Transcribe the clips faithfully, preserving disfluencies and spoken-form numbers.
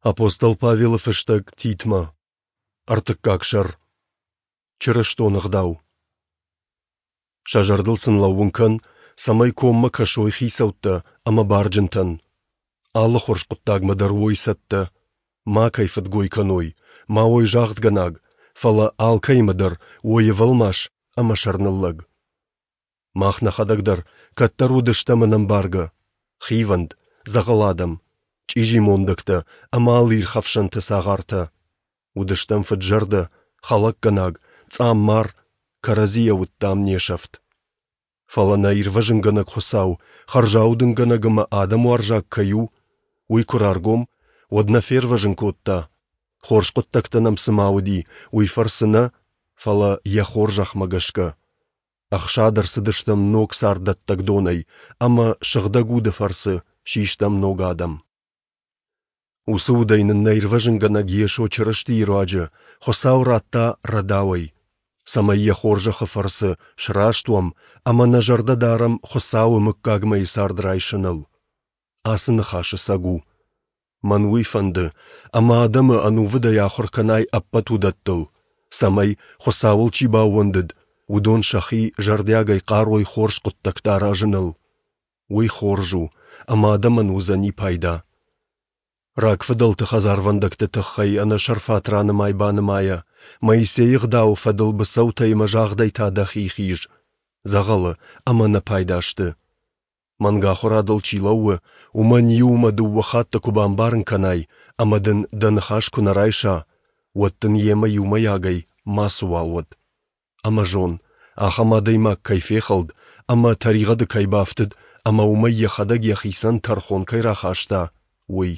Апостол Павелов іштік титма. Артық какшар. Чырыштонық дау. Шажардылсын лауынкан, самай комма кашой хисаутта, ама барджынтан. Алы хоршқыттагмадар ойсатта. Ма кайфыт гойканой, ма ой жағдганаг, фала ал каймадар, ойы валмаш, ама шарныллаг. Махна хадагдар, каттару дыштаманам барга. Хиванд, зағаладам. Чижи мондакта, ама алыр хавшанты сағарта. Удыштам фаджарда, халак ганаг, цаммар, каразия уттам нешафт. Фала наир важынганак хосау, харжаудын ганагама адаму аржак каю, уй кураргом, однафер важын котта. Хоршқоттактанам сымауди, уй фарсына, фала я хоржах магашка. Ахшадар сыдыштам ног сардаттак донай, ама шагдагуда фарсы, шиштам ног адам. Усудайнын наир важынганак ешо чырышты ируаджа, хосау ратта радавай. Самай я хоржаха фарсы, шраштуам, ама нажарда дарам хосау мыккагма и сардрайшыныл. Асын хашы сагу. Мануй фанды, ама адамы анувыда яхорканай аппатудаттыл. Самай хосауыл чибауындыд, удон шахи жардягай қарой хорш құттактара жыныл. Уй хоржу, ама адамын узани пайда. Рак фадылты хазарвандакты тықхай ана шарфатраны майбаны мая, Моисеих дау фадыл бысау тайма жағдай тадах ихиж. Зағалы, ама на пайдашты. Манга хорадыл чилауы, уман юмаду уахатта кубамбарын канай, амадын данхаш кунарайша, уаттын ема юма ягай, масу алвад. Ама жон, ахамадайма кайфехалд, ама таригады кайбафтыд, ама ума яхадаг яхисан тархон кайрахашта, уй.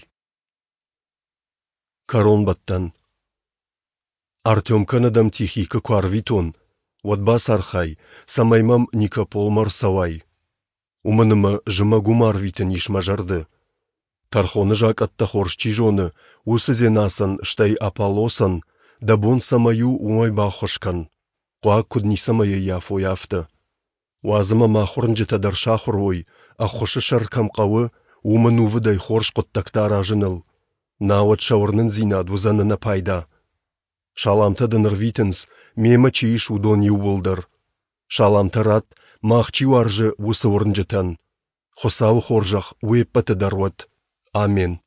Корон баттан. Артем канадам тихика куарвитон, вадбас архай, самаймам никапол марсавай. Уманыма жымагумар витен ишмажарды. Тархоны жак атта хоршчи жоны, усызе насан штай апалосан, да бон самаю умай бахошкан. Куа кудни самая яфо яфта. Уазыма махорнжы тадар шахурой, а хошы шаркам кавы, уман увыдай хорш коттактар ажыныл. Науат шаурнын зинад вузанына пайда. Шаламтадын рвитенс, мема чииш удон ювылдар. Шаламтарат, махчи варжы вусы орнжытан. Хосау хоржах уеппаты дарват. Амен.